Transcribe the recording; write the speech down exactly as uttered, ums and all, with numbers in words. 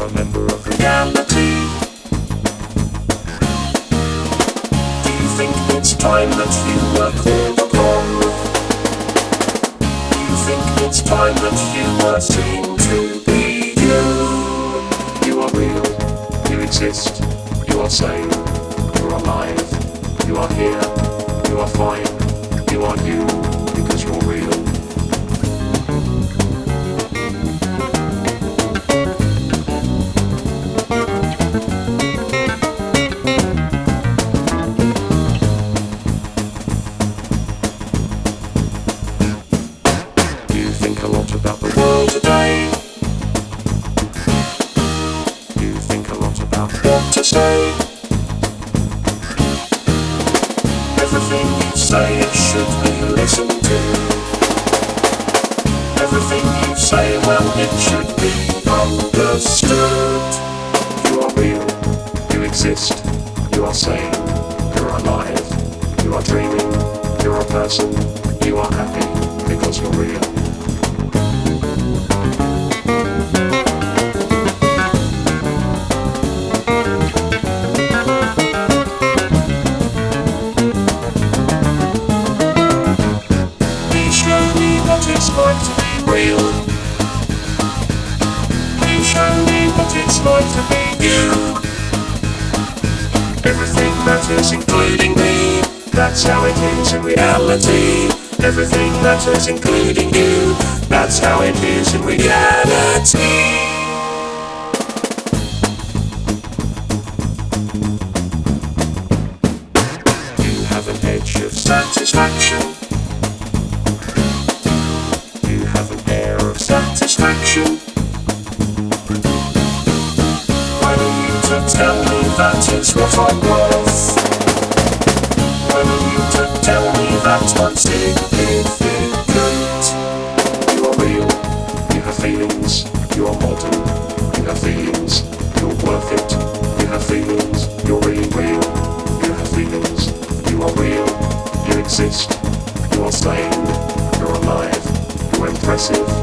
a member of reality. Do you think it's time that you were called upon? Do you think it's time that you were seen to be you? You are real, you exist, you are sane, you're alive, you are here, you are fine, you are you, because you're real. You think a lot about the world today. You think a lot about what to say. Everything you say, it should be listened to. Everything you say, well, it should be understood. You are real, you exist, you are sane, you're alive, you are dreaming, you're a person, you are happy, because you're real. What it's like to be real. You show me what it's like to be you. Everything matters, including me. That's how it is in reality. Everything matters, including you. That's how it is in reality. You have an edge of satisfaction. You have an air of satisfaction. Why are you to tell me that is what I'm worth? Why are you to tell me that I'm significant? You are real, you have feelings, you are modern, you have feelings, you're worth it, you have feelings, you're really real, you have feelings, you are real, you exist, you are sane, you're alive. You're impressive,